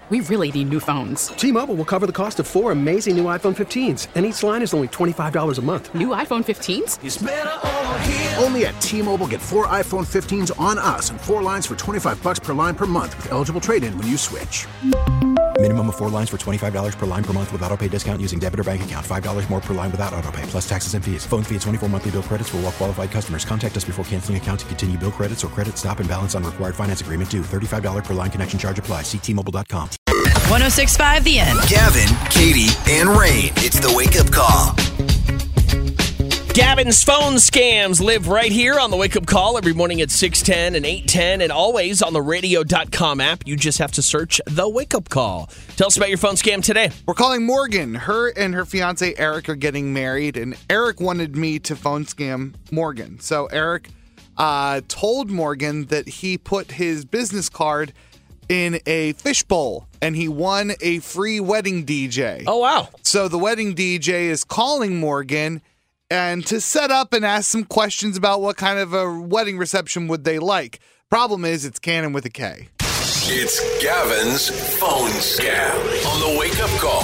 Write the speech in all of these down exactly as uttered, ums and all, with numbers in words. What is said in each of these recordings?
We really need new phones. T-Mobile will cover the cost of four amazing new iPhone fifteens, and each line is only twenty-five dollars a month. New iPhone fifteens? It's better over here. Only at T-Mobile, get four iPhone fifteens on us and four lines for twenty-five dollars per line per month with eligible trade-in when you switch. Minimum of four lines for twenty-five dollars per line per month with autopay discount using debit or bank account. five dollars more per line without autopay, plus taxes and fees. Phone fee at twenty-four monthly bill credits for well-qualified customers. Contact us before canceling account to continue bill credits or credit stop and balance on required finance agreement due. thirty-five dollars per line connection charge applies. See T Mobile dot com. one oh six point five The End. Gavin, Katie, and Rain. It's the Wake Up Call. Gavin's phone scams live right here on the Wake Up Call every morning at six ten and eight ten and always on the radio dot com app. You just have to search the Wake Up Call. Tell us about your phone scam today. We're calling Morgan. Her and her fiance Eric are getting married, and Eric wanted me to phone scam Morgan. So Eric uh, told Morgan that he put his business card in a fishbowl and he won a free wedding D J. Oh, wow. So the wedding D J is calling Morgan and to set up and ask some questions about what kind of a wedding reception would they like. Problem is, it's Cannon with a K. It's Gavin's phone scam on the Wake Up Call.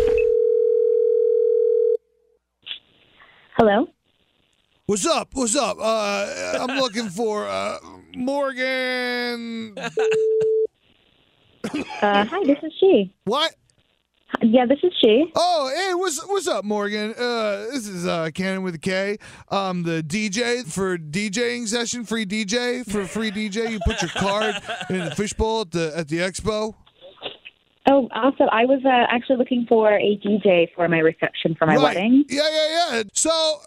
Hello? What's up? What's up? Uh, I'm looking for uh, Morgan. Uh, hi, this is she. What? Yeah, this is she. Oh, hey, what's what's up, Morgan? Uh, this is uh, Cannon with a K. Um, the D J for DJing session, free D J for free D J. You put your card in the fishbowl at the at the expo. Oh, awesome. I was uh, actually looking for a D J for my reception for my Right. wedding. Yeah, yeah, yeah. So,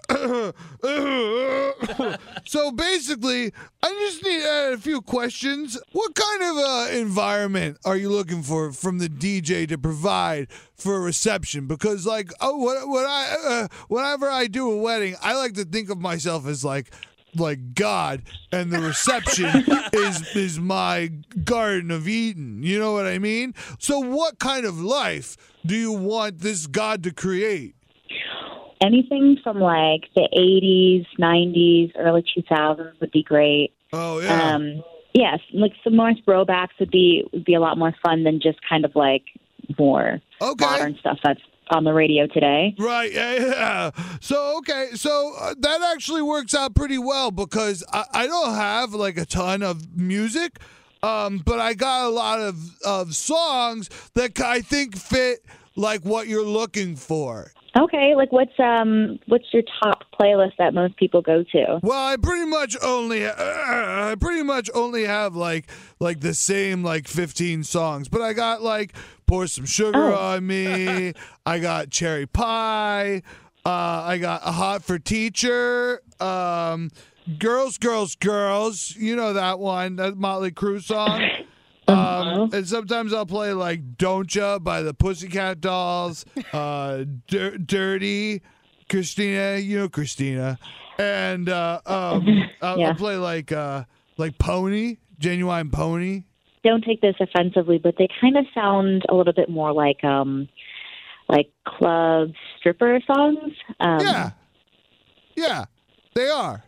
so basically, I just need uh, a few questions. What kind of uh, environment are you looking for from the D J to provide for a reception? Because, like, oh, what, what I, uh, whenever I do a wedding, I like to think of myself as like. like God, and the reception is is my Garden of Eden. You know what I mean? So what kind of life do you want this God to create? Anything from like the eighties, nineties, early two thousands would be great. Oh, yeah. Um, yes, like some more throwbacks would be would be a lot more fun than just kind of like more Okay. modern stuff that's on the radio today. Right, yeah, yeah. So, okay, so uh, that actually works out pretty well because I, I don't have like a ton of music, um, but I got a lot of, of songs that I think fit like what you're looking for. Okay, like what's um what's your top playlist that most people go to? Well, I pretty much only uh, I pretty much only have like like the same like fifteen songs, but I got like Pour Some Sugar Oh. on Me. I got Cherry Pie. Uh, I got A Hot for Teacher. Um, Girls, Girls, Girls. You know that one, that Motley Crue song. Um, and sometimes I'll play like Don't Ya by the Pussycat Dolls, uh, Dir- Dirty, Christina, you know Christina, and uh, um, I'll, Yeah. I'll play like uh, like Pony, Genuine Pony. Don't take this offensively, but they kind of sound a little bit more like um like club stripper songs. Um, Yeah, yeah, they are.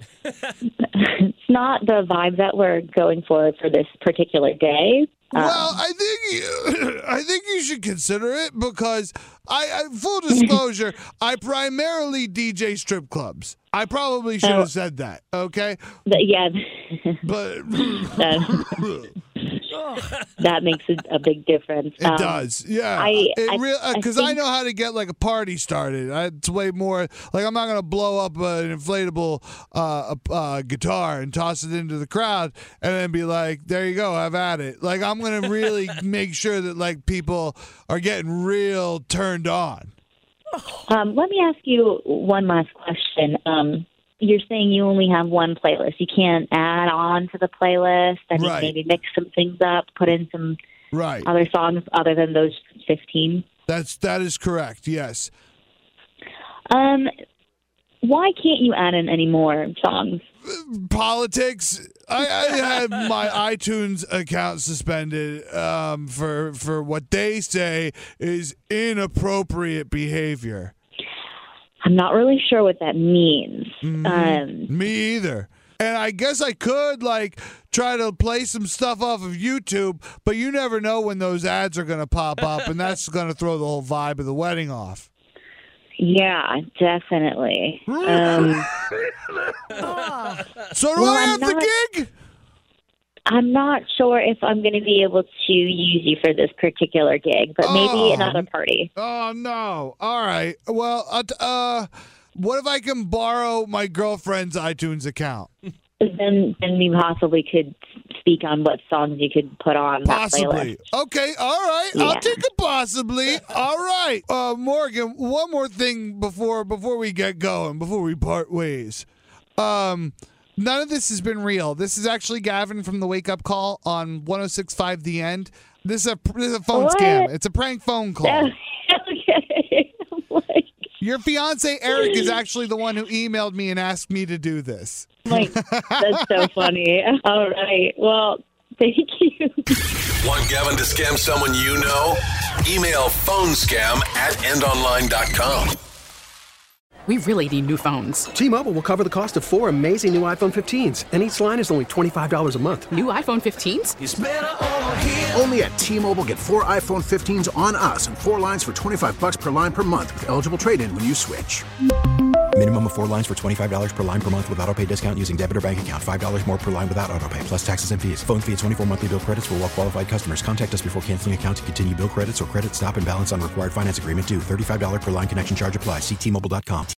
It's not the vibe that we're going for for this particular day. Um, Well, I think you, I think you should consider it because I, I full disclosure, I primarily D J strip clubs. I probably should Oh. have said that. Okay, th- yeah, but that, that makes a, a big difference. it Um, does. Yeah, I- it I- real I because I, think- know how to get like a party started. I, it's way more like I'm not gonna blow up an inflatable uh, uh, guitar and toss it into the crowd and then be like, "There you go, have at it." Like I'm gonna really make sure that like people are getting real turned on. Um, let me ask you one last question. Um, you're saying you only have one playlist. You can't add on to the playlist and Right. maybe mix some things up, put in some Right. other songs other than those fifteen. That's that is correct. Yes. Um, why can't you add in any more songs? Politics. I, I had my iTunes account suspended um, for for what they say is inappropriate behavior. I'm not really sure what that means. Mhm. Um, Me either. And I guess I could like try to play some stuff off of YouTube, but you never know when those ads are going to pop up, and that's going to throw the whole vibe of the wedding off. Yeah, definitely. Um, so do well, I I'm have not- the gig? I'm not sure if I'm going to be able to use you for this particular gig, but maybe Oh. another party. Oh, no. All right. Well, uh, t- uh, what if I can borrow my girlfriend's iTunes account? Then, then we possibly could speak on what songs you could put on that Possibly. playlist. Okay, all right. Yeah. I'll take a possibly. All right. Uh, Morgan, one more thing before before we get going, before we part ways. Um, none of this has been real. This is actually Gavin from the Wake Up Call on one oh six point five The End. This is a, this is a phone What? scam. It's a prank phone call. Okay. I'm like, Your fiance Eric is actually the one who emailed me and asked me to do this. like, that's so funny. All right. Well, thank you. Want Gavin to scam someone you know? Email phonescam at end online dot com. We really need new phones. T-Mobile will cover the cost of four amazing new iPhone fifteens, and each line is only twenty-five dollars a month. New iPhone fifteens? Only at T-Mobile, get four iPhone fifteens on us and four lines for twenty-five bucks per line per month with eligible trade-in when you switch. Minimum of four lines for twenty-five dollars per line per month with autopay discount using debit or bank account. five dollars more per line without autopay, plus taxes and fees. Phone fee at twenty-four monthly bill credits for well-qualified customers. Contact us before canceling account to continue bill credits or credit stop and balance on required finance agreement due. thirty-five dollars per line connection charge applies. See T Mobile dot com.